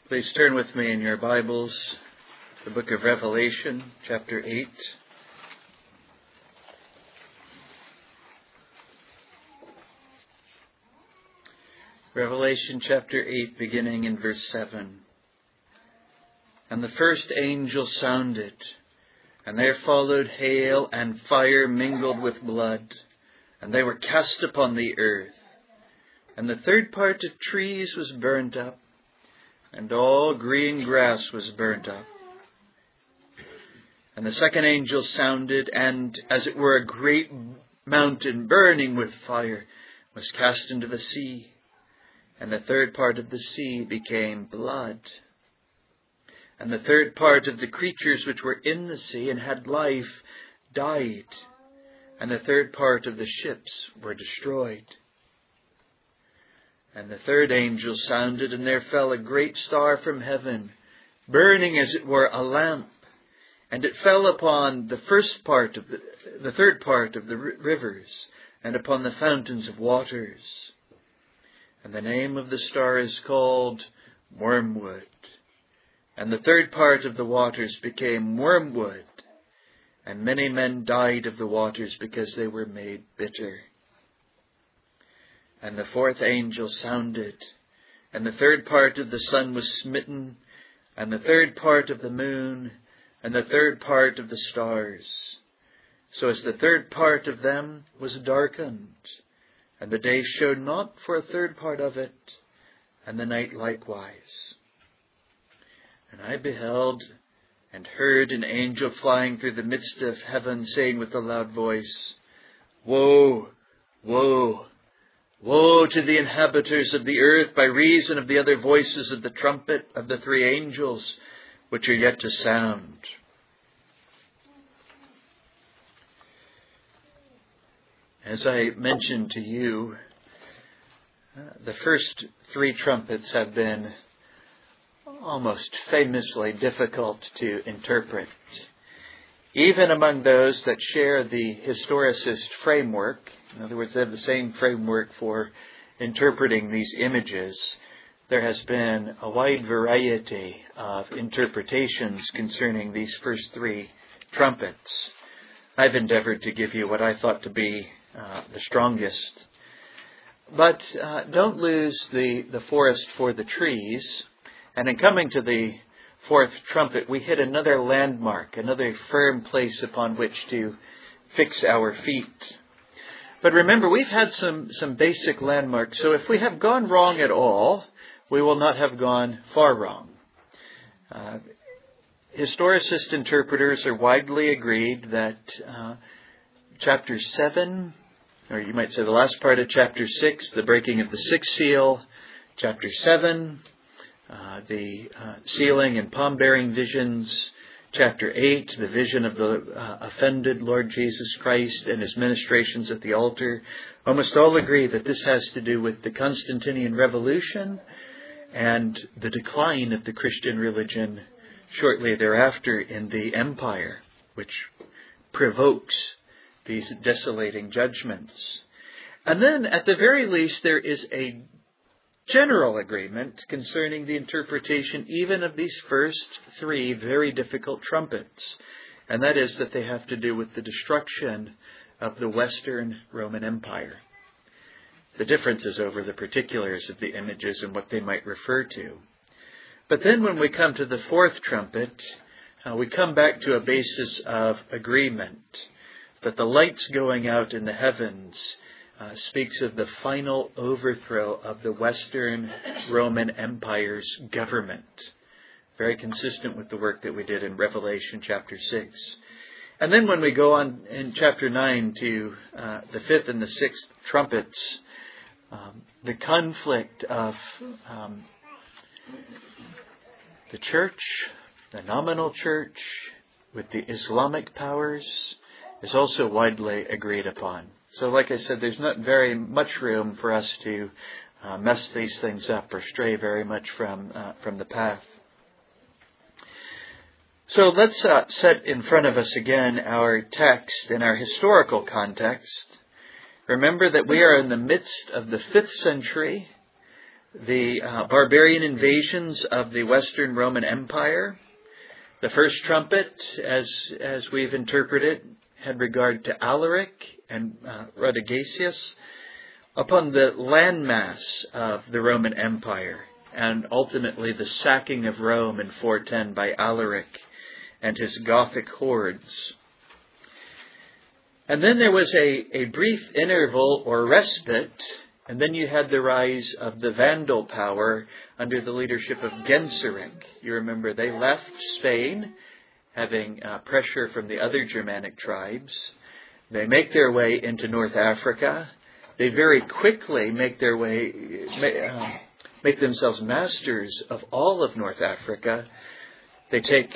Please turn with me in your Bibles to the book of Revelation, chapter 8. Revelation chapter 8, beginning in verse 7. And the first angel sounded, and there followed hail and fire mingled with blood, and they were cast upon the earth. And the third part of trees was burnt up, and all green grass was burnt up. And the second angel sounded, and as it were a great mountain burning with fire was cast into the sea. And the third part of the sea became blood. And the third part of the creatures which were in the sea and had life died. And the third part of the ships were destroyed. And the third angel sounded, and there fell a great star from heaven, burning as it were a lamp. And it fell upon the third part of the rivers, and upon the fountains of waters. And the name of the star is called Wormwood. And the third part of the waters became wormwood, and many men died of the waters because they were made bitter. And the fourth angel sounded, and the third part of the sun was smitten, and the third part of the moon, and the third part of the stars, so as the third part of them was darkened, and the day showed not for a third part of it, and the night likewise. And I beheld and heard an angel flying through the midst of heaven, saying with a loud voice, Woe, woe, woe to the inhabitants of the earth by reason of the other voices of the trumpet of the three angels which are yet to sound. As I mentioned to you, the first three trumpets have been almost famously difficult to interpret. Even among those that share the historicist framework, in other words, they have the same framework for interpreting these images, there has been a wide variety of interpretations concerning these first three trumpets. I've endeavored to give you what I thought to be the strongest. But don't lose the forest for the trees. And in coming to the fourth trumpet, we hit another landmark, another firm place upon which to fix our feet. But remember, we've had some basic landmarks. So if we have gone wrong at all, we will not have gone far wrong. Historicist interpreters are widely agreed that chapter 7, or you might say the last part of chapter 6, the breaking of the sixth seal, chapter 7, the sealing and palm-bearing visions, chapter 8, the vision of the offended Lord Jesus Christ and his ministrations at the altar, almost all agree that this has to do with the Constantinian revolution and the decline of the Christian religion shortly thereafter in the empire, which provokes these desolating judgments. And then, at the very least, there is a general agreement concerning the interpretation even of these first three very difficult trumpets. And that is that they have to do with the destruction of the Western Roman Empire. The difference is over the particulars of the images and what they might refer to. But then when we come to the fourth trumpet, we come back to a basis of agreement that the lights going out in the heavens speaks of the final overthrow of the Western Roman Empire's government. Very consistent with the work that we did in Revelation chapter 6. And then when we go on in chapter 9 to the fifth and the sixth trumpets, the conflict of the church, the nominal church, with the Islamic powers is also widely agreed upon. So like I said, there's not very much room for us to mess these things up or stray very much from the path. So let's set in front of us again our text in our historical context. Remember that we are in the midst of the 5th century the barbarian invasions of the Western Roman Empire. The first trumpet, as we've interpreted, had regard to Alaric and Radagasius upon the landmass of the Roman Empire, and ultimately the sacking of Rome in 410 by Alaric and his Gothic hordes. And then there was a brief interval or respite, and then you had the rise of the Vandal power under the leadership of Genseric. You remember they left Spain, having pressure from the other Germanic tribes. They make their way into North Africa. They very quickly make themselves masters of all of North Africa. They take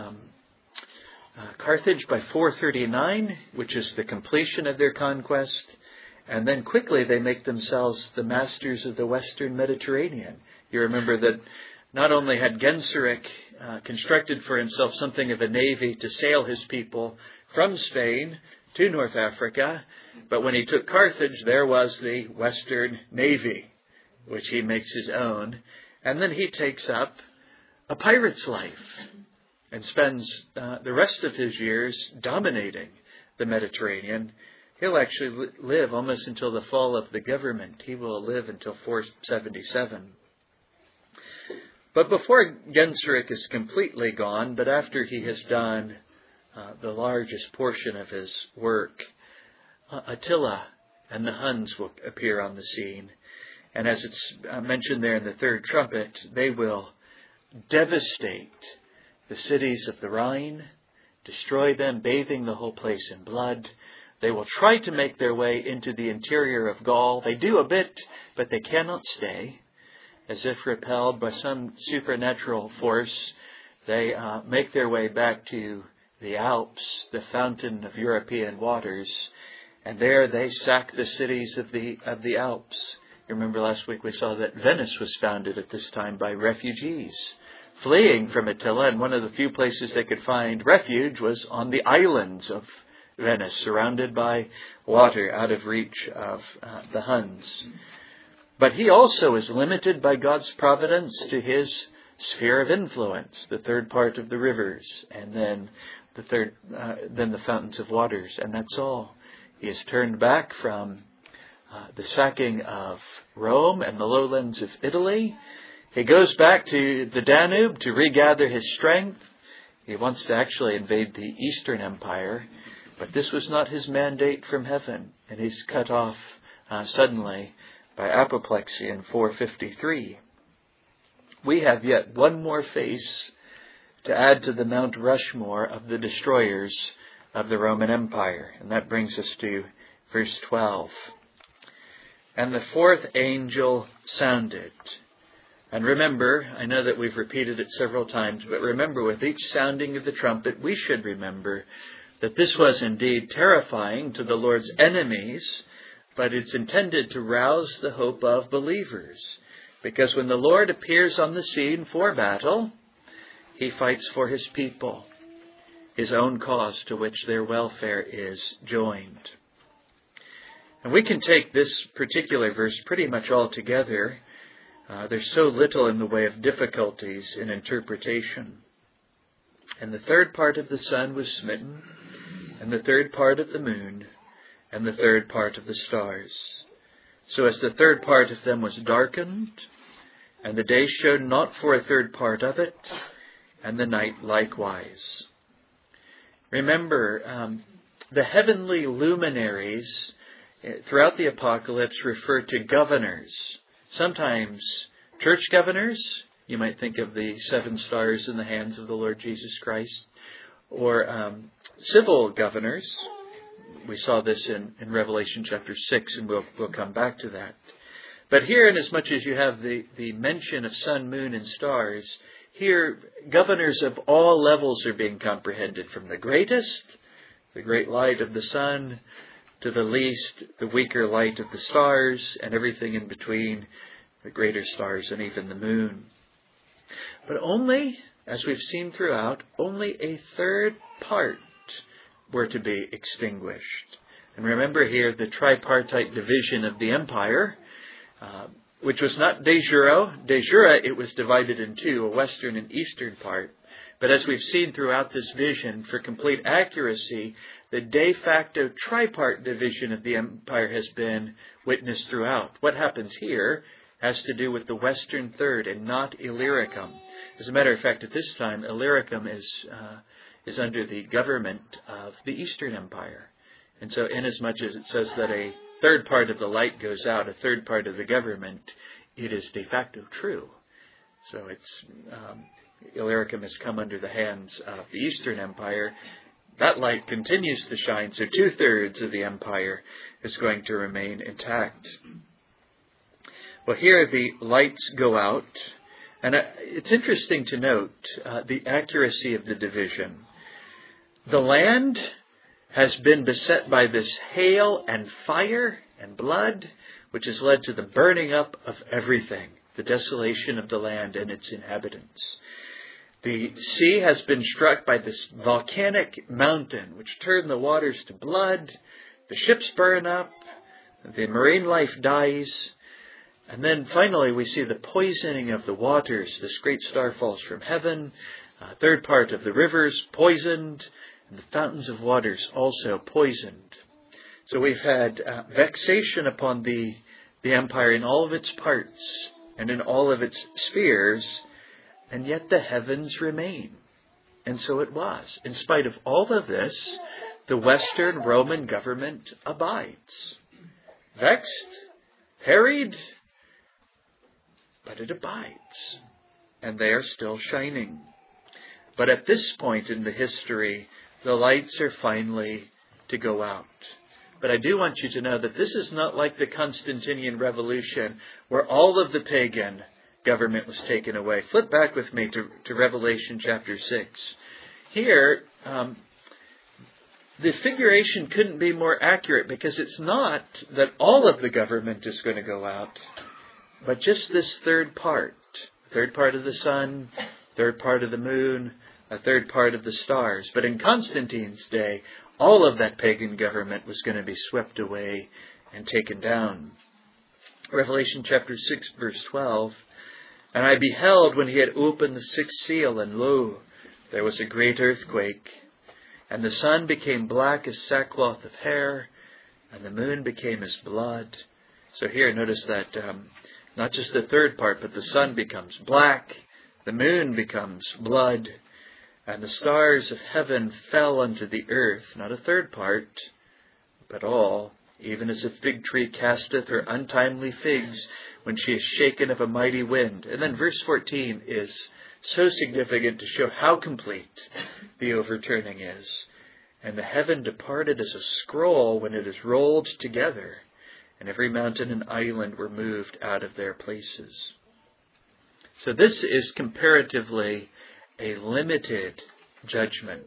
Carthage by 439, which is the completion of their conquest. And then quickly they make themselves the masters of the Western Mediterranean. You remember that not only had Genseric constructed for himself something of a navy to sail his people from Spain to North Africa, but when he took Carthage, there was the Western Navy, which he makes his own. And then he takes up a pirate's life and spends the rest of his years dominating the Mediterranean. He'll actually live almost until the fall of the government. He will live until 477. But before Genseric is completely gone, but after he has done the largest portion of his work, Attila and the Huns will appear on the scene. And as it's mentioned there in the third trumpet, they will devastate the cities of the Rhine, destroy them, bathing the whole place in blood. They will try to make their way into the interior of Gaul. They do a bit, but they cannot stay. As if repelled by some supernatural force, they make their way back to the Alps, the fountain of European waters, and there they sack the cities of the Alps. You remember last week we saw that Venice was founded at this time by refugees fleeing from Attila, and one of the few places they could find refuge was on the islands of Venice, surrounded by water, out of reach of the Huns. But he also is limited by God's providence to his sphere of influence, the third part of the rivers, and then the fountains of waters, and that's all. He is turned back from the sacking of Rome and the lowlands of Italy. He goes back to the Danube to regather his strength. He wants to actually invade the Eastern Empire, but this was not his mandate from heaven, and he's cut off suddenly by apoplexy in 453. We have yet one more face to add to the Mount Rushmore of the destroyers of the Roman Empire, and that brings us to verse 12. And the fourth angel sounded. And remember, I know that we've repeated it several times, but remember, with each sounding of the trumpet, we should remember that this was indeed terrifying to the Lord's enemies, but it's intended to rouse the hope of believers. Because when the Lord appears on the scene for battle, he fights for his people, his own cause to which their welfare is joined. And we can take this particular verse pretty much all together. There's so little in the way of difficulties in interpretation. And the third part of the sun was smitten, and the third part of the moon, and the third part of the stars. So as the third part of them was darkened, and the day showed not for a third part of it, and the night likewise. Remember, the heavenly luminaries throughout the apocalypse refer to governors. Sometimes church governors, you might think of the 7 stars in the hands of the Lord Jesus Christ, or civil governors. We saw this in Revelation chapter 6, and we'll come back to that. But here, inasmuch as you have the mention of sun, moon, and stars, here governors of all levels are being comprehended, from the greatest, the great light of the sun, to the least, the weaker light of the stars, and everything in between, the greater stars and even the moon. But only, as we've seen throughout, only a third part were to be extinguished. And remember here the tripartite division of the empire. which was not de jure. De jure, it was divided in two, a western and eastern part. But as we've seen throughout this vision, for complete accuracy, the de facto tripart division of the empire has been witnessed throughout. What happens here has to do with the western third and not Illyricum. As a matter of fact, at this time, Illyricum is under the government of the Eastern Empire. And so inasmuch as it says that a third part of the light goes out, a third part of the government, it is de facto true. So it's Illyricum has come under the hands of the Eastern Empire. That light continues to shine, so 2/3 of the empire is going to remain intact. Well, here the lights go out, and it's interesting to note the accuracy of the division. The land has been beset by this hail and fire and blood, which has led to the burning up of everything, the desolation of the land and its inhabitants. The sea has been struck by this volcanic mountain, which turned the waters to blood. The ships burn up. The marine life dies. And then finally we see the poisoning of the waters. This great star falls from heaven. A third part of the rivers poisoned. And the fountains of waters also poisoned. So we've had vexation upon the empire in all of its parts and in all of its spheres. And yet the heavens remain. And so it was. In spite of all of this, the Western Roman government abides. Vexed, harried, but it abides. And they are still shining. But at this point in the history, the lights are finally to go out. But I do want you to know that this is not like the Constantinian Revolution, where all of the pagan government was taken away. Flip back with me to Revelation chapter 6. Here, the figuration couldn't be more accurate, because it's not that all of the government is going to go out, but just this third part. Third part of the sun, third part of the moon, a third part of the stars. But in Constantine's day, all of that pagan government was going to be swept away and taken down. Revelation chapter 6, verse 12. And I beheld when he had opened the sixth seal, and lo, there was a great earthquake. And the sun became black as sackcloth of hair, and the moon became as blood. So here, notice that not just the third part, but the sun becomes black, the moon becomes blood, and the stars of heaven fell unto the earth, not a third part, but all, even as a fig tree casteth her untimely figs when she is shaken of a mighty wind. And then verse 14 is so significant to show how complete the overturning is. And the heaven departed as a scroll when it is rolled together, and every mountain and island were moved out of their places. So this is comparatively a limited judgment.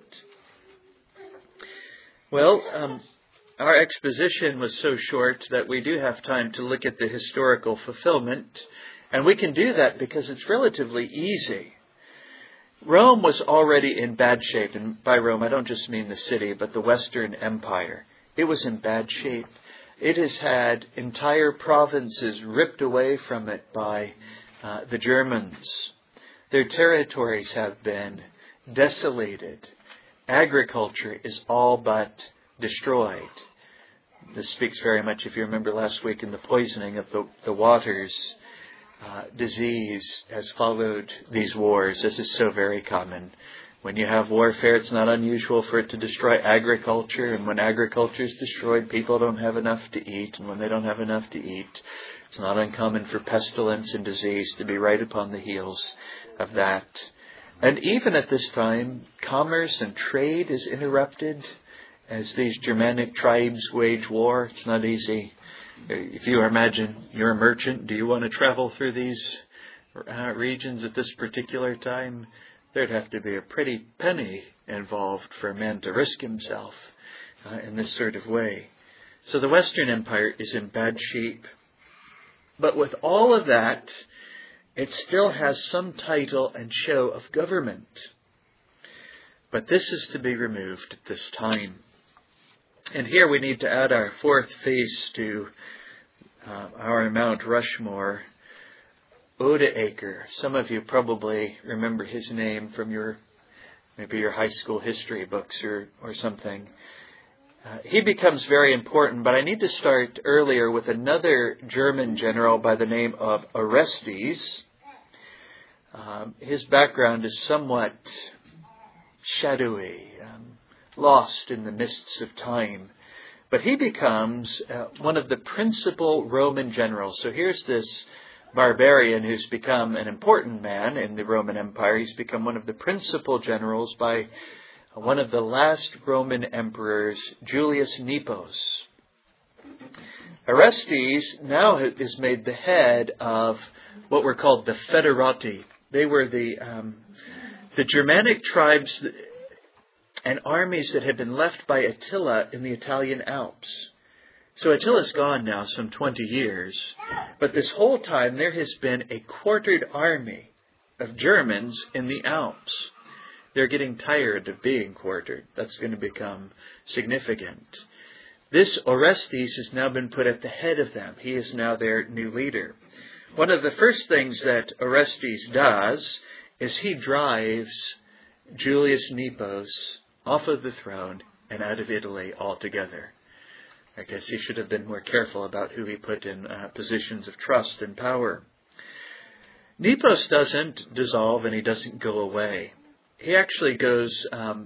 Well, our exposition was so short that we do have time to look at the historical fulfillment, and we can do that because it's relatively easy. Rome was already in bad shape, and by Rome I don't just mean the city, but the Western Empire. It was in bad shape. It has had entire provinces ripped away from it by the Germans. Their territories have been desolated. Agriculture is all but destroyed. This speaks very much, if you remember last week, in the poisoning of the waters. Disease has followed these wars. This is so very common. When you have warfare, it's not unusual for it to destroy agriculture. And when agriculture is destroyed, people don't have enough to eat. And when they don't have enough to eat, it's not uncommon for pestilence and disease to be right upon the heels of that. And even at this time, commerce and trade is interrupted as these Germanic tribes wage war. It's not easy. If you imagine you're a merchant, do you want to travel through these regions at this particular time? There'd have to be a pretty penny involved for a man to risk himself in this sort of way. So the Western Empire is in bad shape. But with all of that, it still has some title and show of government. But this is to be removed at this time. And here we need to add our fourth face to our Mount Rushmore. Odoacer. Some of you probably remember his name from maybe your high school history books or something. He becomes very important, but I need to start earlier with another German general by the name of Orestes. His background is somewhat shadowy, lost in the mists of time. But he becomes one of the principal Roman generals. So here's this barbarian who's become an important man in the Roman Empire. He's become one of the principal generals by one of the last Roman emperors, Julius Nepos. Orestes now is made the head of what were called the Foederati. They were the Germanic tribes and armies that had been left by Attila in the Italian Alps. So Attila's gone now some 20 years, but this whole time there has been a quartered army of Germans in the Alps. They're getting tired of being quartered. That's going to become significant. This Orestes has now been put at the head of them. He is now their new leader. One of the first things that Orestes does is he drives Julius Nepos off of the throne and out of Italy altogether. I guess he should have been more careful about who he put in positions of trust and power. Nepos doesn't dissolve and he doesn't go away. He actually goes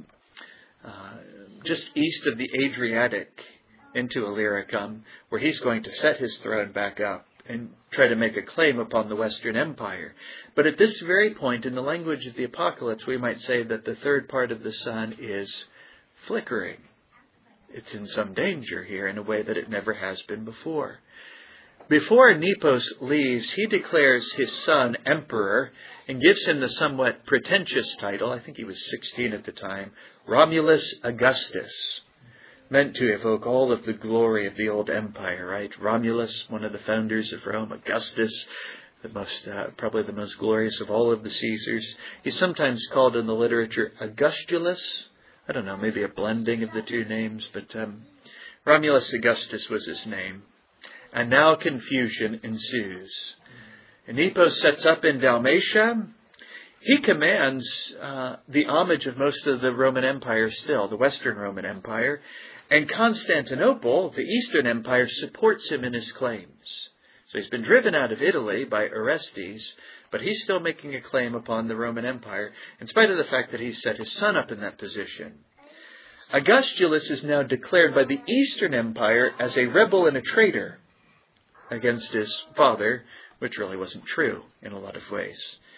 just east of the Adriatic into Illyricum, where he's going to set his throne back up and try to make a claim upon the Western Empire. But at this very point, in the language of the Apocalypse, we might say that the third part of the sun is flickering. It's in some danger here in a way that it never has been before. Before Nepos leaves, he declares his son emperor and gives him the somewhat pretentious title, I think he was 16 at the time, Romulus Augustus, meant to evoke all of the glory of the old empire, right? Romulus, one of the founders of Rome, Augustus, probably the most glorious of all of the Caesars. He's sometimes called in the literature Augustulus. I don't know, maybe a blending of the two names, but Romulus Augustus was his name. And now confusion ensues. And Nepos sets up in Dalmatia. He commands the homage of most of the Roman Empire still, the Western Roman Empire. And Constantinople, the Eastern Empire, supports him in his claims. So he's been driven out of Italy by Orestes, but he's still making a claim upon the Roman Empire, in spite of the fact that he's set his son up in that position. Augustulus is now declared by the Eastern Empire as a rebel and a traitor against his father, which really wasn't true in a lot of ways.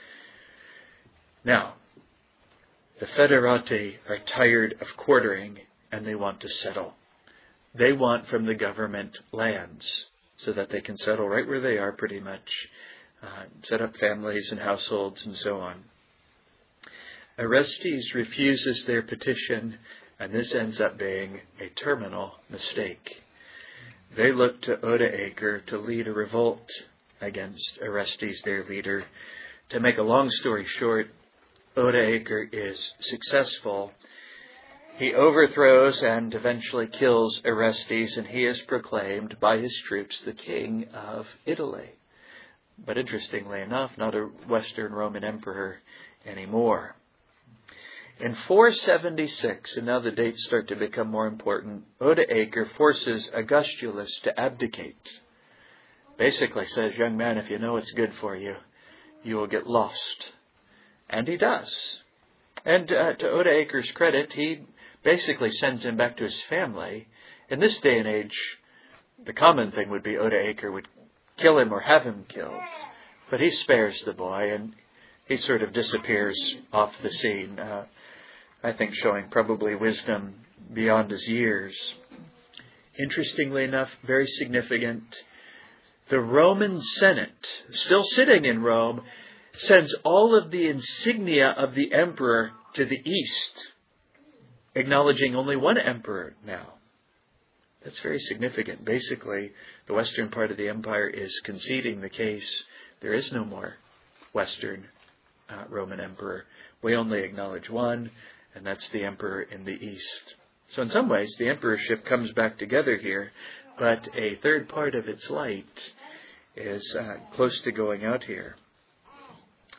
Now, the Foederati are tired of quartering and they want to settle. They want from the government lands so that they can settle right where they are pretty much, set up families and households and so on. Orestes refuses their petition, and this ends up being a terminal mistake. They look to Odoacer to lead a revolt against Orestes, their leader. To make a long story short, Odoacer is successful. He overthrows and eventually kills Orestes, and he is proclaimed by his troops the king of Italy. But interestingly enough, not a Western Roman emperor anymore. In 476, and now the dates start to become more important, Odoacer forces Augustulus to abdicate. Basically says, young man, if you know what's good for you, you will get lost. And he does. And to Odoacer's credit, he basically sends him back to his family. In this day and age, the common thing would be Odoacer would kill him or have him killed. But he spares the boy, and he sort of disappears off the scene. I think showing probably wisdom beyond his years. Interestingly enough, very significant, the Roman Senate, still sitting in Rome, sends all of the insignia of the emperor to the east, acknowledging only one emperor now. That's very significant. Basically, the western part of the empire is conceding the case. There is no more Western Roman emperor. We only acknowledge one, and that's the emperor in the east. So in some ways, the emperorship comes back together here, but a third part of its light is close to going out here.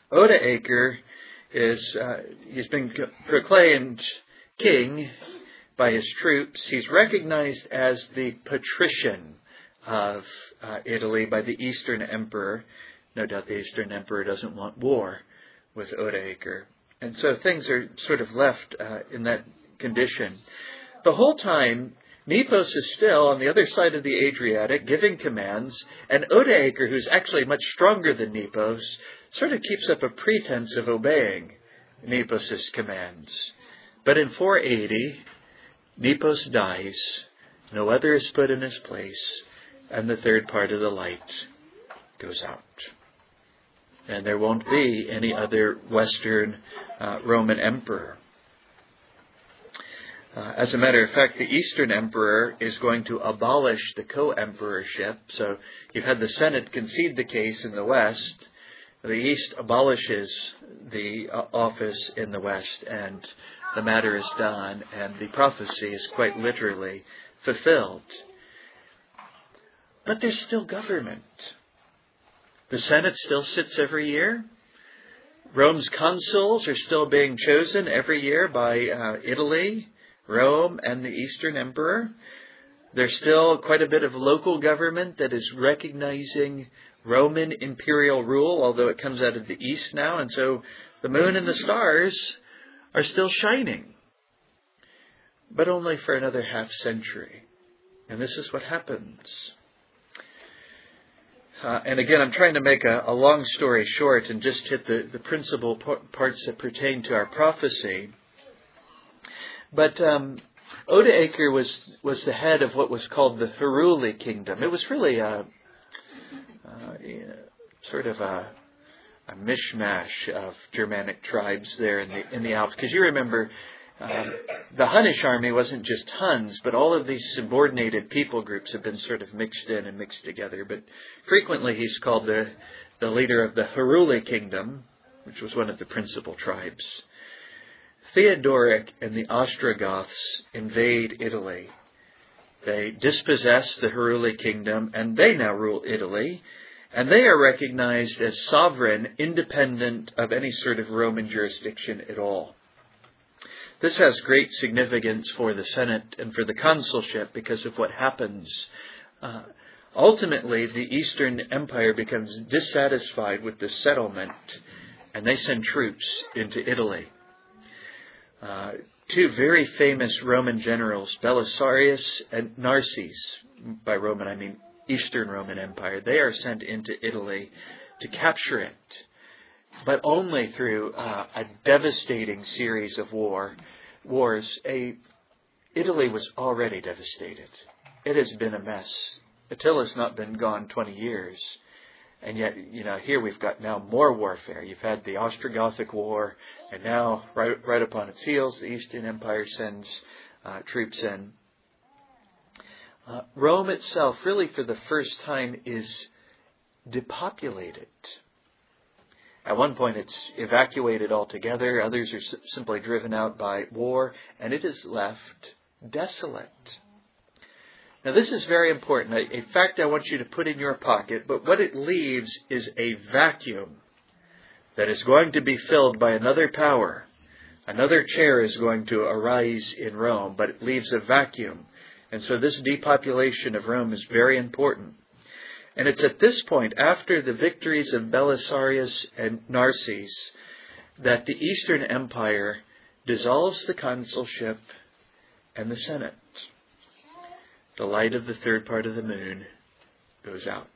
Odoacer he's been proclaimed king by his troops. He's recognized as the patrician of Italy by the Eastern Emperor. No doubt the Eastern Emperor doesn't want war with Odoacer. And so things are sort of left in that condition. The whole time, Nepos is still on the other side of the Adriatic giving commands, and Odoacer, who's actually much stronger than Nepos, sort of keeps up a pretense of obeying Nepos' commands. But in 480, Nepos dies, no other is put in his place, and the third part of the light goes out. And there won't be any other Western Roman emperor. As a matter of fact, the Eastern Emperor is going to abolish the co-emperorship. So you've had the Senate concede the case in the West. The East abolishes the office in the West, and the matter is done, and the prophecy is quite literally fulfilled. But there's still government. The Senate still sits every year. Rome's consuls are still being chosen every year by Italy, Rome, and the Eastern Emperor. There's still quite a bit of local government that is recognizing Roman imperial rule, although it comes out of the East now. And so the moon and the stars are still shining, but only for another half century. And this is what happens. And again, I'm trying to make a long story short and just hit the principal parts that pertain to our prophecy. But Odoacer was the head of what was called the Heruli kingdom. It was really sort of a mishmash of Germanic tribes there in the Alps. Because you remember, the Hunnish army wasn't just Huns, but all of these subordinated people groups have been sort of mixed in and mixed together. But frequently he's called the leader of the Heruli kingdom, which was one of the principal tribes. Theodoric and the Ostrogoths invade Italy. They dispossess the Heruli kingdom, and they now rule Italy. And they are recognized as sovereign, independent of any sort of Roman jurisdiction at all. This has great significance for the Senate and for the consulship because of what happens. Ultimately, the Eastern Empire becomes dissatisfied with the settlement, and they send troops into Italy. Two very famous Roman generals, Belisarius and Narses, by Roman I mean Eastern Roman Empire, they are sent into Italy to capture it, but only through a devastating series of wars. Italy was already devastated. It has been a mess. Attila's not been gone 20 years. And yet, here we've got now more warfare. You've had the Ostrogothic War, and now, right upon its heels, the Eastern Empire sends troops in. Rome itself, really for the first time, is depopulated. At one point, it's evacuated altogether. Others are simply driven out by war, and it is left desolate. Now, this is very important. A fact I want you to put in your pocket, but what it leaves is a vacuum that is going to be filled by another power. Another chair is going to arise in Rome, but it leaves a vacuum. And so this depopulation of Rome is very important. And it's at this point, after the victories of Belisarius and Narses, that the Eastern Empire dissolves the consulship and the Senate. The light of the third part of the moon goes out.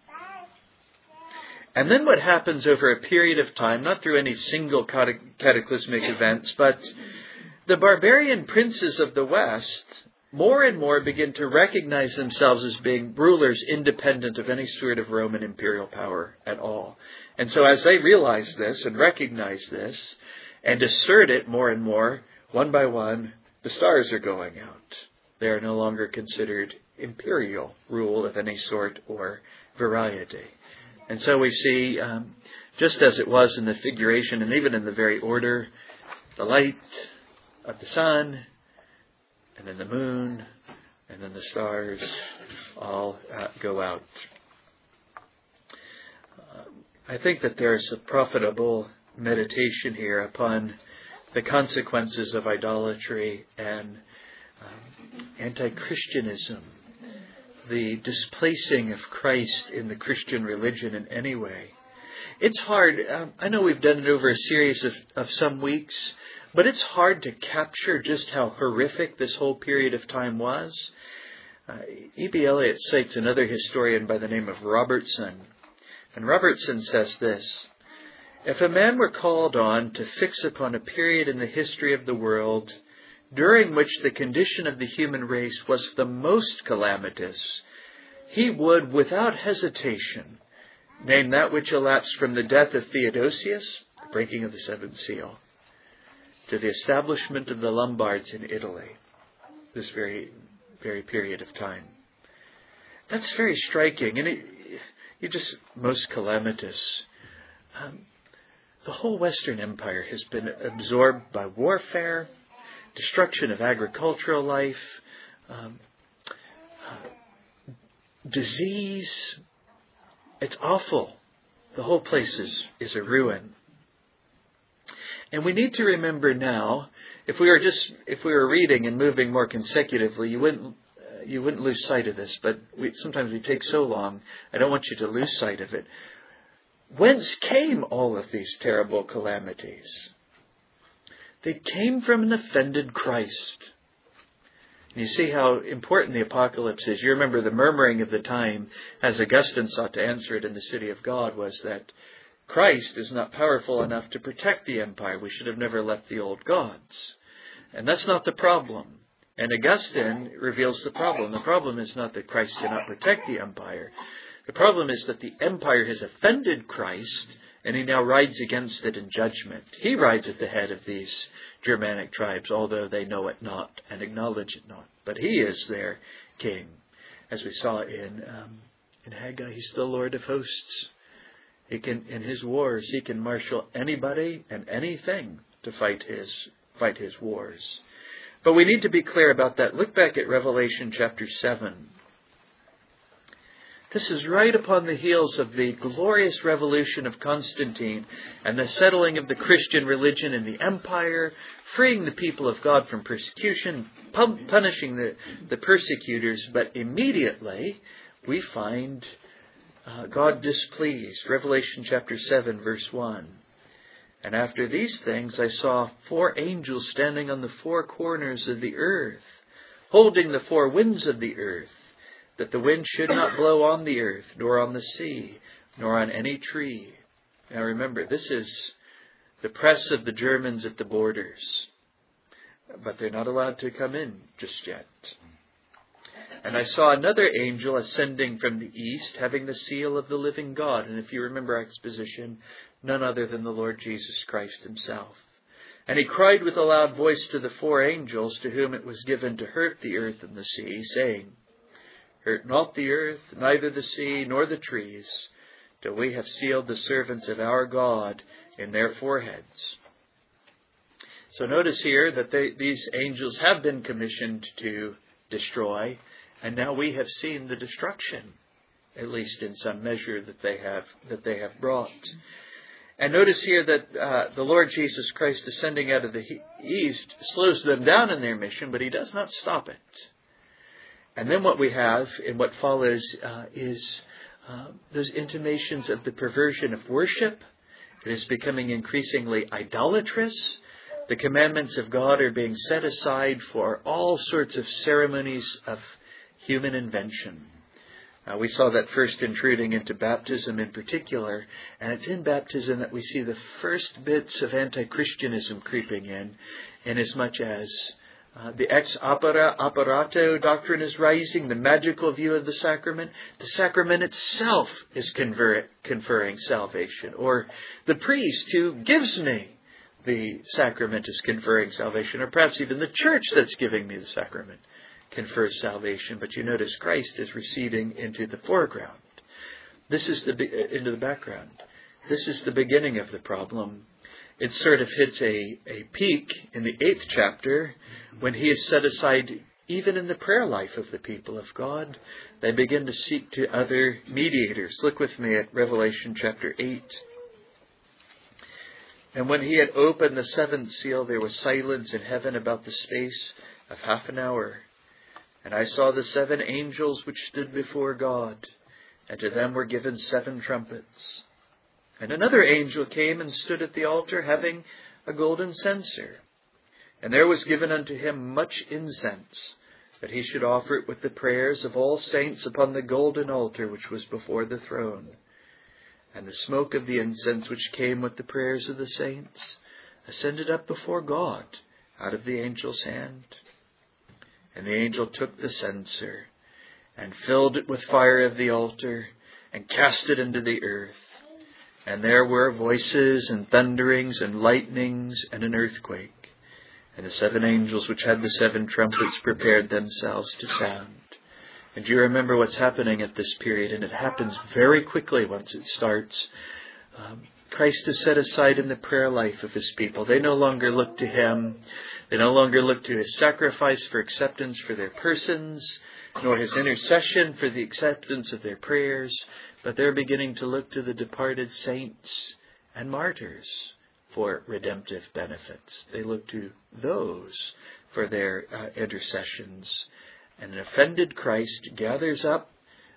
And then what happens over a period of time, not through any single cataclysmic events, but the barbarian princes of the West more and more begin to recognize themselves as being rulers independent of any sort of Roman imperial power at all. And so as they realize this and recognize this and assert it more and more, one by one, the stars are going out. They are no longer considered imperial rule of any sort or variety. And so we see, just as it was in the figuration and even in the very order, the light of the sun, and then the moon, and then the stars all go out. I think that there is a profitable meditation here upon the consequences of idolatry and anti-Christianism, the displacing of Christ in the Christian religion in any way. It's hard. I know we've done it over a series of some weeks, but it's hard to capture just how horrific this whole period of time was. E.B. Elliott cites another historian by the name of Robertson. And Robertson says this: "If a man were called on to fix upon a period in the history of the world during which the condition of the human race was the most calamitous, he would, without hesitation, name that which elapsed from the death of Theodosius, the breaking of the seventh seal, to the establishment of the Lombards in Italy, this very period of time." That's very striking, and it just most calamitous. The whole Western Empire has been absorbed by warfare, destruction of agricultural life, disease. It's awful. The whole place is a ruin. And we need to remember now, if we were reading and moving more consecutively, you wouldn't lose sight of this, but sometimes we take so long, I don't want you to lose sight of it. Whence came all of these terrible calamities? They came from an offended Christ. And you see how important the apocalypse is. You remember the murmuring of the time, as Augustine sought to answer it in the City of God, was that Christ is not powerful enough to protect the empire. We should have never left the old gods. And that's not the problem. And Augustine reveals the problem. The problem is not that Christ cannot protect the empire. The problem is that the empire has offended Christ, and he now rides against it in judgment. He rides at the head of these Germanic tribes, although they know it not and acknowledge it not. But he is their king. As we saw in Haggai, he's the Lord of hosts. He can, in his wars, he can marshal anybody and anything to fight his wars. But we need to be clear about that. Look back at Revelation chapter 7. This is right upon the heels of the glorious revolution of Constantine and the settling of the Christian religion in the empire, freeing the people of God from persecution, punishing the persecutors. But immediately we find God displeased. Revelation chapter 7, verse 1. "And after these things I saw 4 angels standing on the 4 corners of the earth, holding the 4 winds of the earth, that the wind should not blow on the earth, nor on the sea, nor on any tree." Now remember, this is the press of the Germans at the borders. But they're not allowed to come in just yet. "And I saw another angel ascending from the east, having the seal of the living God." And if you remember our exposition, none other than the Lord Jesus Christ himself. "And he cried with a loud voice to the 4 angels to whom it was given to hurt the earth and the sea, saying, Hurt not the earth, neither the sea, nor the trees, till we have sealed the servants of our God in their foreheads." So notice here that these angels have been commissioned to destroy, and now we have seen the destruction, at least in some measure, that they have brought. And notice here that the Lord Jesus Christ, ascending out of the east, slows them down in their mission, but he does not stop it. And then what we have in what follows is those intimations of the perversion of worship. It is becoming increasingly idolatrous. The commandments of God are being set aside for all sorts of ceremonies of human invention. We saw that first intruding into baptism in particular, and it's in baptism that we see the first bits of anti-Christianism creeping in, inasmuch as the ex operato doctrine is rising, the magical view of the sacrament. The sacrament itself is conferring salvation. Or the priest who gives me the sacrament is conferring salvation. Or perhaps even the church that's giving me the sacrament confers salvation. But you notice Christ is receding into the foreground. This is into the background. This is the beginning of the problem. It sort of hits a peak in the 8th chapter when he is set aside even in the prayer life of the people of God, they begin to seek to other mediators. Look with me at Revelation chapter 8. And when he had opened the seventh seal, there was silence in heaven about the space of half an hour. And I saw the 7 angels which stood before God, and to them were given 7 trumpets. And another angel came and stood at the altar, having a golden censer. And there was given unto him much incense, that he should offer it with the prayers of all saints upon the golden altar which was before the throne. And the smoke of the incense which came with the prayers of the saints ascended up before God out of the angel's hand. And the angel took the censer and filled it with fire of the altar and cast it into the earth. And there were voices and thunderings and lightnings and an earthquake. And the 7 angels which had the 7 trumpets prepared themselves to sound. And you remember what's happening at this period, and it happens very quickly once it starts. Christ is set aside in the prayer life of his people. They no longer look to him. They no longer look to his sacrifice for acceptance for their persons, nor his intercession for the acceptance of their prayers, but they're beginning to look to the departed saints and martyrs for redemptive benefits. They look to those for their intercessions. And an offended Christ gathers up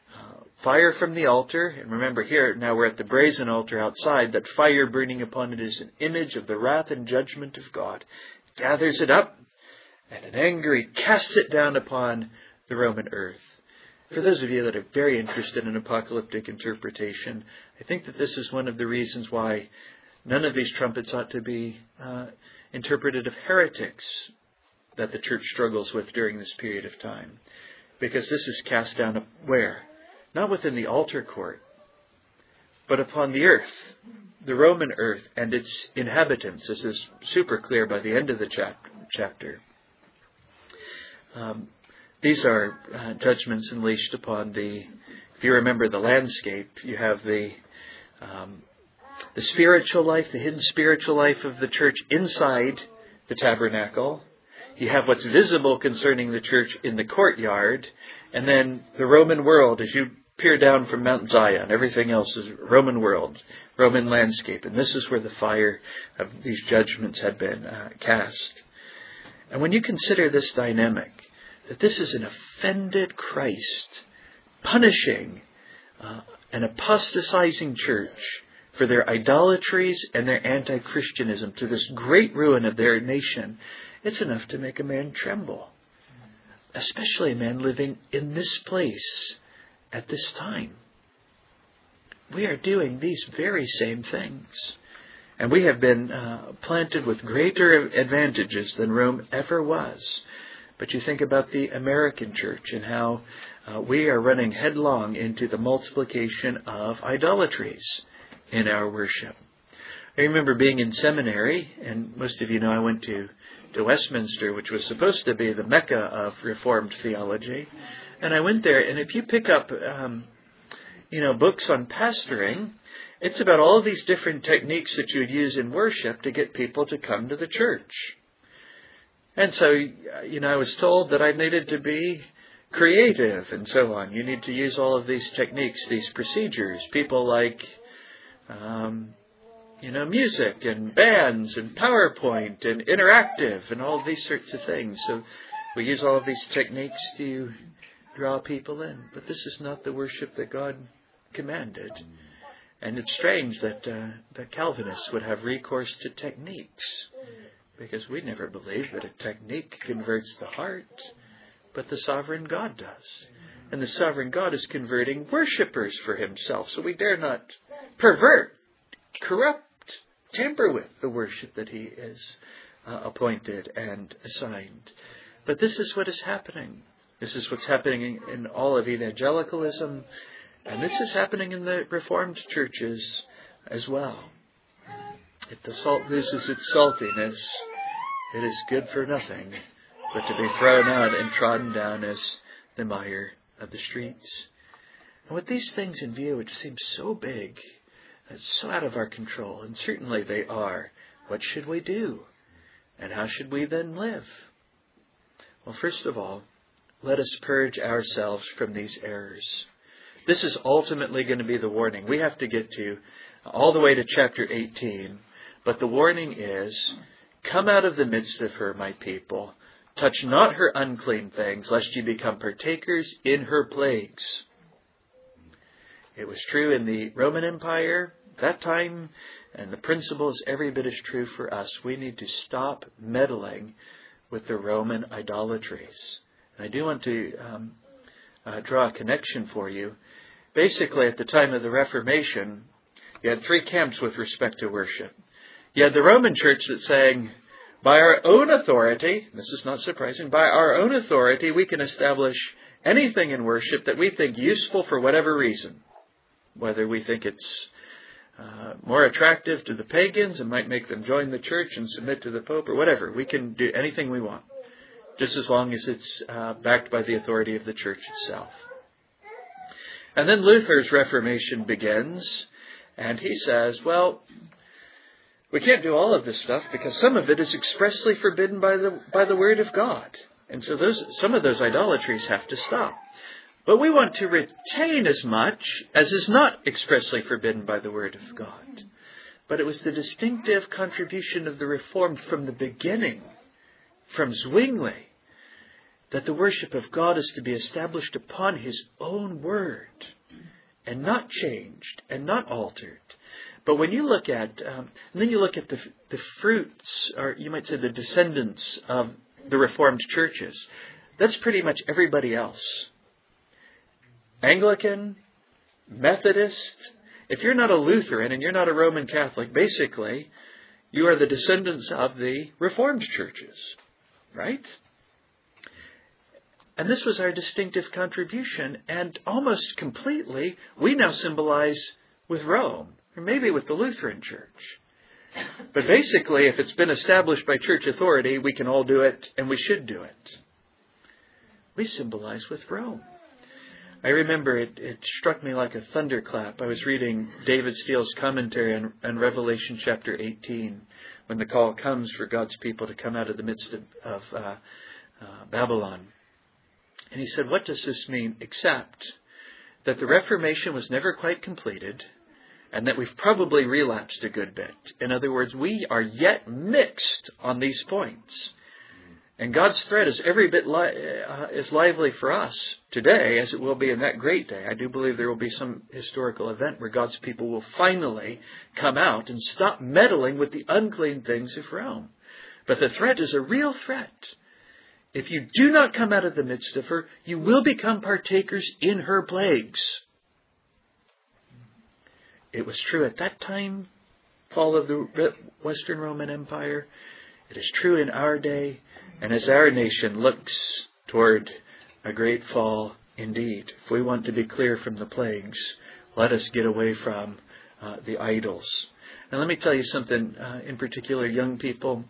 fire from the altar. And remember here, now we're at the brazen altar outside. That fire burning upon it is an image of the wrath and judgment of God. Gathers it up, and in anger he casts it down upon the Roman earth. For those of you that are very interested in apocalyptic interpretation, I think that this is one of the reasons why none of these trumpets ought to be interpreted of heretics that the church struggles with during this period of time. Because this is cast down where? Not within the altar court, but upon the earth, the Roman earth and its inhabitants. This is super clear by the end of the chapter. These are judgments unleashed upon if you remember the landscape, you have the spiritual life, the hidden spiritual life of the church inside the tabernacle. You have what's visible concerning the church in the courtyard, and then the Roman world as you peer down from Mount Zion. Everything else is Roman world, Roman landscape. And this is where the fire of these judgments had been cast. And when you consider this dynamic, that this is an offended Christ punishing an apostatizing church for their idolatries and their anti-Christianism to this great ruin of their nation, it's enough to make a man tremble. Especially a man living in this place at this time. We are doing these very same things. And we have been planted with greater advantages than Rome ever was. But you think about the American church and how we are running headlong into the multiplication of idolatries in our worship. I remember being in seminary, and most of you know I went to Westminster, which was supposed to be the Mecca of Reformed theology. And I went there, and if you pick up, books on pastoring, it's about all these different techniques that you would use in worship to get people to come to the church. And so, I was told that I needed to be creative and so on. You need to use all of these techniques, these procedures. People like music and bands and PowerPoint and interactive and all of these sorts of things. So we use all of these techniques to draw people in. But this is not the worship that God commanded. And it's strange that Calvinists would have recourse to techniques, because we never believed that a technique converts the heart, but the sovereign God does. And the sovereign God is converting worshippers for himself. So we dare not pervert, corrupt, tamper with the worship that he is appointed and assigned. But this is what is happening. This is what's happening in all of evangelicalism. And this is happening in the Reformed churches as well. If the salt loses its saltiness, it is good for nothing but to be thrown out and trodden down as the mire of the streets. And with these things in view, it seems so big, it's so out of our control, and certainly they are. What should we do? And how should we then live? Well, first of all, let us purge ourselves from these errors. This is ultimately going to be the warning. We have to get to all the way to chapter 18. But the warning is, come out of the midst of her, my people. Touch not her unclean things, lest you become partakers in her plagues. It was true in the Roman Empire that time, and the principle is every bit as true for us. We need to stop meddling with the Roman idolatries. And I do want to draw a connection for you. Basically, at the time of the Reformation, you had three camps with respect to worship. You had the Roman Church that saying, by our own authority, this is not surprising, by our own authority we can establish anything in worship that we think useful for whatever reason. Whether we think it's more attractive to the pagans and might make them join the church and submit to the Pope or whatever. We can do anything we want, just as long as it's backed by the authority of the church itself. And then Luther's Reformation begins, and he says, well, we can't do all of this stuff because some of it is expressly forbidden by the Word of God. And so some of those idolatries have to stop. But we want to retain as much as is not expressly forbidden by the Word of God. But it was the distinctive contribution of the Reformed from the beginning, from Zwingli, that the worship of God is to be established upon His own Word and not changed and not altered. But when you look at, and then you look at the fruits, or you might say the descendants of the Reformed churches, that's pretty much everybody else. Anglican, Methodist, if you're not a Lutheran and you're not a Roman Catholic, basically, you are the descendants of the Reformed churches, right? And this was our distinctive contribution, and almost completely, we now symbolize with Rome, or maybe with the Lutheran Church. But basically, if it's been established by church authority, we can all do it, and we should do it. We symbolize with Rome. I remember it struck me like a thunderclap. I was reading David Steele's commentary on Revelation chapter 18, when the call comes for God's people to come out of the midst of Babylon. And he said, what does this mean? Except that the Reformation was never quite completed, and that we've probably relapsed a good bit. In other words, we are yet mixed on these points. And God's threat is every bit as lively for us today as it will be in that great day. I do believe there will be some historical event where God's people will finally come out and stop meddling with the unclean things of Rome. But the threat is a real threat. If you do not come out of the midst of her, you will become partakers in her plagues. It was true at that time, fall of the Western Roman Empire. It is true in our day. And as our nation looks toward a great fall indeed, if we want to be clear from the plagues, let us get away from the idols. Now let me tell you something, in particular, young people.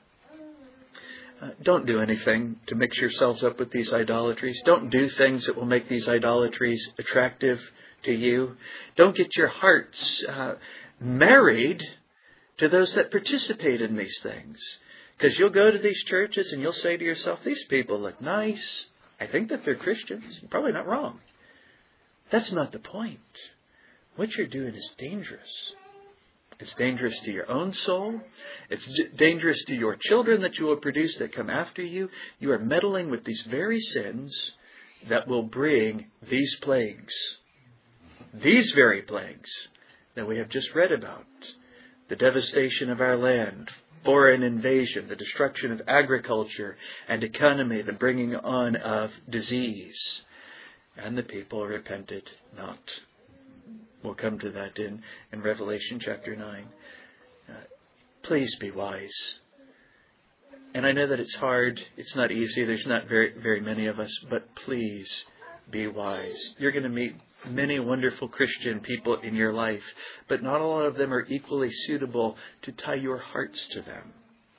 Don't do anything to mix yourselves up with these idolatries. Don't do things that will make these idolatries attractive to you. Don't get your hearts married to those that participate in these things. Because you'll go to these churches and you'll say to yourself, these people look nice. I think that they're Christians. You're probably not wrong. That's not the point. What you're doing is dangerous. It's dangerous to your own soul. It's dangerous to your children that you will produce that come after you. You are meddling with these very sins that will bring these plagues. These very plagues that we have just read about. The devastation of our land, foreign invasion, the destruction of agriculture and economy, the bringing on of disease. And the people repented not. We'll come to that in Revelation chapter 9. Please be wise. And I know that it's hard. It's not easy. There's not very many of us. But please be wise. You're going to meet many wonderful Christian people in your life. But not all of them are equally suitable to tie your hearts to them.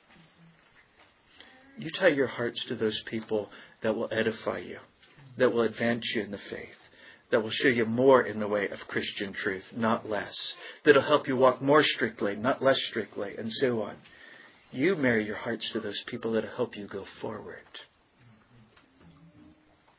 You tie your hearts to those people that will edify you, that will advance you in the faith, that will show you more in the way of Christian truth, not less. That'll help you walk more strictly, not less strictly, and so on. You marry your hearts to those people that'll help you go forward.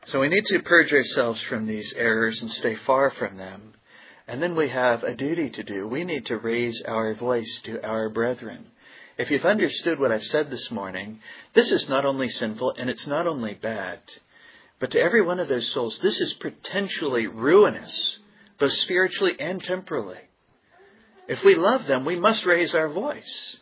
So we need to purge ourselves from these errors and stay far from them. And then we have a duty to do. We need to raise our voice to our brethren. If you've understood what I've said this morning, this is not only sinful and it's not only bad, but to every one of those souls, this is potentially ruinous, both spiritually and temporally. If we love them, we must raise our voice.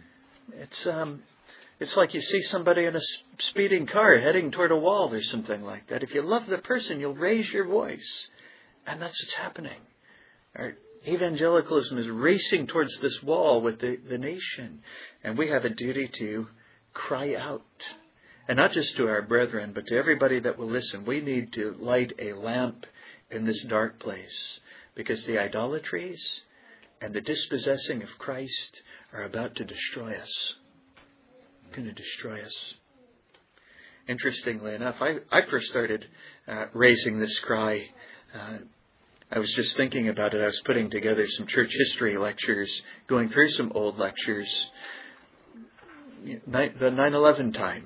It's like you see somebody in a speeding car heading toward a wall or something like that. If you love the person, you'll raise your voice. And that's what's happening. Our evangelicalism is racing towards this wall with the nation. And we have a duty to cry out. And not just to our brethren, but to everybody that will listen. We need to light a lamp in this dark place. Because the idolatries and the dispossessing of Christ are about to destroy us. Going to destroy us. Interestingly enough, I first started raising this cry. I was just thinking about it. I was putting together some church history lectures, going through some old lectures. The 9/11 time.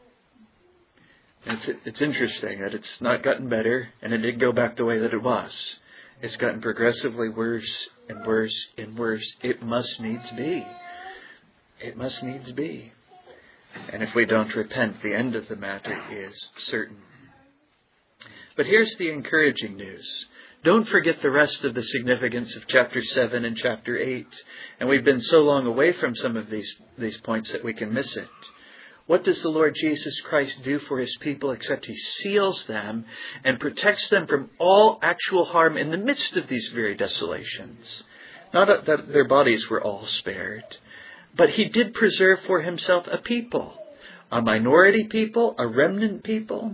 It's interesting that it's not gotten better, and it didn't go back the way that it was. It's gotten progressively worse and worse and worse. It must needs be. It must needs be. And if we don't repent, the end of the matter is certain. But here's the encouraging news. Don't forget the rest of the significance of chapter 7 and chapter 8. And we've been so long away from some of these points that we can miss it. What does the Lord Jesus Christ do for His people except He seals them and protects them from all actual harm in the midst of these very desolations? Not that their bodies were all spared, but He did preserve for Himself a people, a minority people, a remnant people,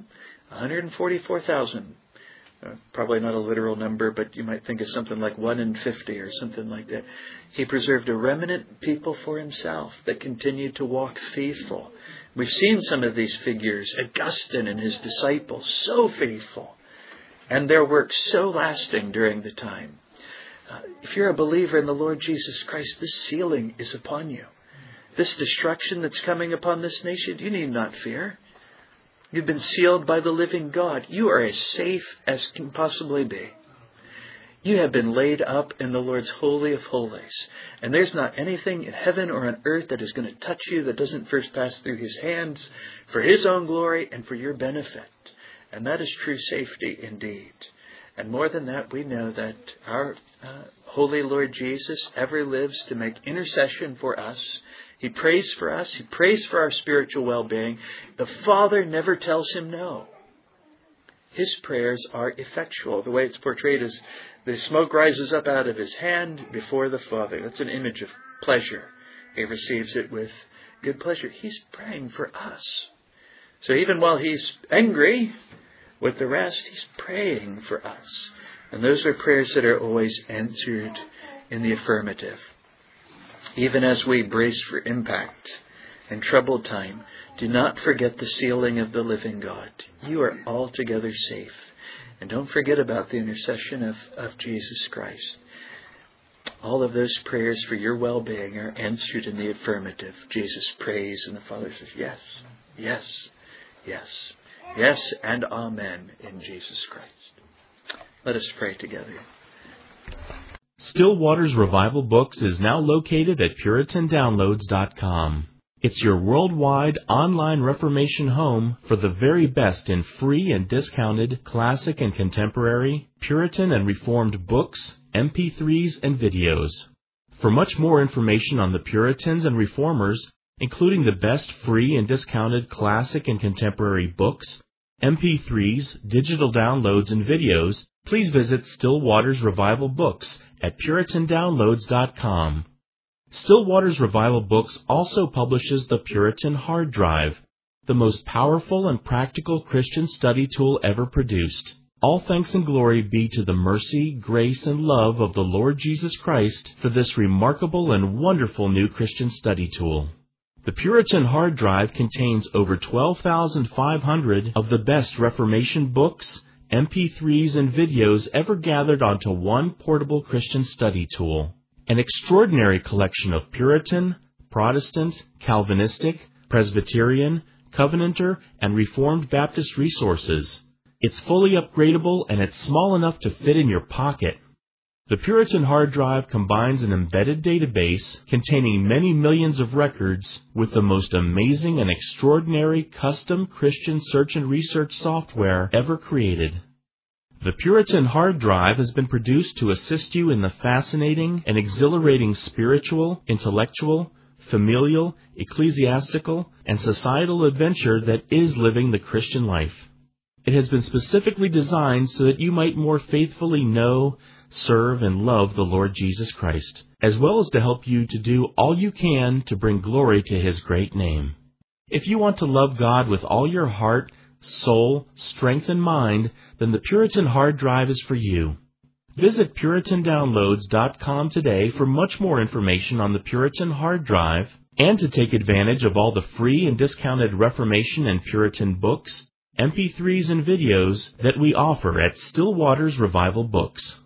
144,000. Probably not a literal number, but you might think of something like 1 in 50 or something like that. He preserved a remnant people for Himself that continued to walk faithful. We've seen some of these figures, Augustine and his disciples, so faithful, and their work so lasting during the time. If you're a believer in the Lord Jesus Christ, this sealing is upon you. This destruction that's coming upon this nation, you need not fear. You've been sealed by the living God. You are as safe as can possibly be. You have been laid up in the Lord's Holy of Holies. And there's not anything in heaven or on earth that is going to touch you that doesn't first pass through His hands for His own glory and for your benefit. And that is true safety indeed. And more than that, we know that our Holy Lord Jesus ever lives to make intercession for us. He prays for us. He prays for our spiritual well-being. The Father never tells Him no. His prayers are effectual. The way it's portrayed is the smoke rises up out of His hand before the Father. That's an image of pleasure. He receives it with good pleasure. He's praying for us. So even while He's angry with the rest, He's praying for us. And those are prayers that are always answered in the affirmative. Even as we brace for impact and troubled time, do not forget the sealing of the living God. You are altogether safe. And don't forget about the intercession of Jesus Christ. All of those prayers for your well-being are answered in the affirmative. Jesus prays and the Father says, yes, yes, yes, yes, and amen in Jesus Christ. Let us pray together. Still Waters Revival Books is now located at PuritanDownloads.com. It's your worldwide online Reformation home for the very best in free and discounted classic and contemporary, Puritan and Reformed books, MP3s, and videos. For much more information on the Puritans and Reformers, including the best free and discounted classic and contemporary books, MP3s, digital downloads, and videos, please visit Still Waters Revival Books at PuritanDownloads.com. Still Waters Revival Books also publishes the Puritan Hard Drive, the most powerful and practical Christian study tool ever produced. All thanks and glory be to the mercy, grace, and love of the Lord Jesus Christ for this remarkable and wonderful new Christian study tool. The Puritan Hard Drive contains over 12,500 of the best Reformation books, MP3s, and videos ever gathered onto one portable Christian study tool. An extraordinary collection of Puritan, Protestant, Calvinistic, Presbyterian, Covenanter, and Reformed Baptist resources. It's fully upgradable and it's small enough to fit in your pocket. The Puritan hard drive combines an embedded database containing many millions of records with the most amazing and extraordinary custom Christian search and research software ever created. The Puritan hard drive has been produced to assist you in the fascinating and exhilarating spiritual, intellectual, familial, ecclesiastical, and societal adventure that is living the Christian life. It has been specifically designed so that you might more faithfully know, serve, and love the Lord Jesus Christ, as well as to help you to do all you can to bring glory to His great name. If you want to love God with all your heart, soul, strength, and mind, then the Puritan hard drive is for you. Visit PuritanDownloads.com today for much more information on the Puritan hard drive and to take advantage of all the free and discounted Reformation and Puritan books, MP3s, and videos that we offer at Still Waters Revival Books.